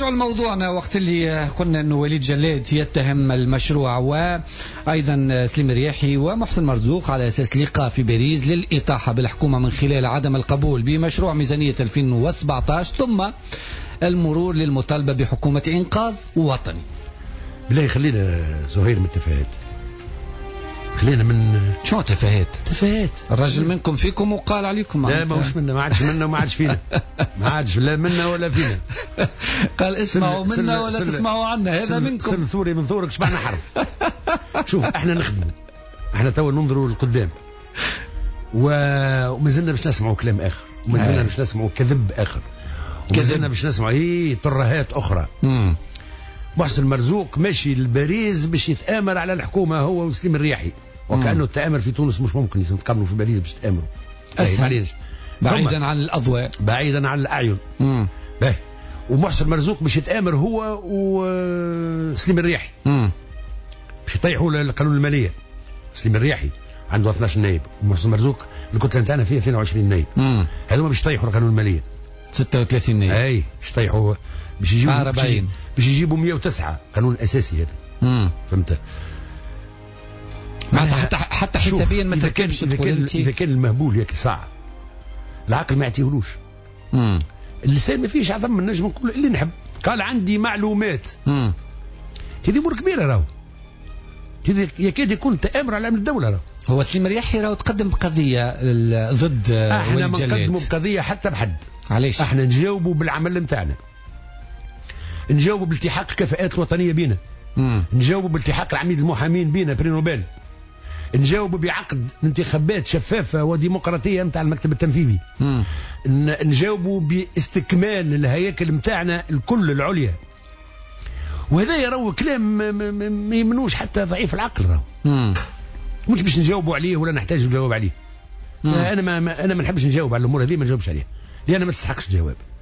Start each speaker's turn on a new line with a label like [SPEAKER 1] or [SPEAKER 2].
[SPEAKER 1] نرجع لموضوعنا. وقت اللي قلنا أنه وليد جلاد يتهم المشروع وأيضا سليم الرياحي ومحسن مرزوق على أساس لقاء في باريس للإطاحة بالحكومة من خلال عدم القبول بمشروع ميزانية 2017 ثم المرور للمطالبة بحكومة إنقاذ وطني.
[SPEAKER 2] بالله خلينا زهير من التفاهات، خلينا من
[SPEAKER 1] شو تفاهات الرجل منكم فيكم وقال عليكم
[SPEAKER 2] لا ما هوش منا، ما عادش منا وما عادش فينا، ما عادش لا منا ولا فينا.
[SPEAKER 1] قال اسمعوا منا ولا تسمعوا عنا، هذا منكم.
[SPEAKER 2] سل ثوري من ثورك شبعنا حرف. شوف احنا نخدموا، احنا توا ننظروا للقدام وما زلنا باش نسمعوا كلام اخر، وما زلنا باش نسمعوا كذب اخر، وما زلنا باش نسمعوا ترهات اخرى. محسن مرزوق ماشي لباريس باش يتآمر على الحكومة هو وسليم الرياحي، وكأنه التآمر في تونس مش ممكن، لازم تقابلوا في باريس باش تآمروا
[SPEAKER 1] أسهل بعيدا عن الأضواء،
[SPEAKER 2] بعيدا عن الأعين. باهي ومحسن مرزوق باش يتآمر هو وسليم الرياحي باش يطيحوا للقانون المالية. سليم الرياحي عنده 12 نائب ومحسن مرزوق الكتلة نتاعنا فيها 22 نائب، هذوما باش يطيحوا القانون المالية
[SPEAKER 1] 36 نائب.
[SPEAKER 2] اي باش يطيحوا، باش يجيبوا 109 قانون اساسي هذا. فهمت؟
[SPEAKER 1] حتى حسابيا ما تركبش.
[SPEAKER 2] اذا كان المهبول ياك ساعه العقل ما يعطيهولوش، اللسان ما فيش عظم من نجم نقول اللي نحب. قال عندي معلومات، تدي امور كبيره راهو، يكاد يكون تآمر على امن الدوله راهو.
[SPEAKER 1] هو سليم الرياحي راهو تقدم بقضيه ضد
[SPEAKER 2] احنا ما نقدموا بقضيه حتى بحد.
[SPEAKER 1] علاش؟
[SPEAKER 2] احنا نجاوبوا بالعمل نتاعنا، نجاوبوا بالتحاق الكفاءات الوطنيه بينا، نجاوبوا بالتحاق العميد المحامين بينا بري نوبل، نجاوبوا بعقد انتخابات شفافه وديمقراطيه نتاع المكتب التنفيذي، نجاوبوا باستكمال الهياكل نتاعنا الكل العليا. وهذا يروا كلام ما يمنوش حتى ضعيف العقل راهو، مش باش نجاوبوا عليه ولا نحتاج نجاوب عليه. انا ما نحبش نجاوب على الامور هذه، ما نجاوبش عليها لان ما تستحقش الجواب.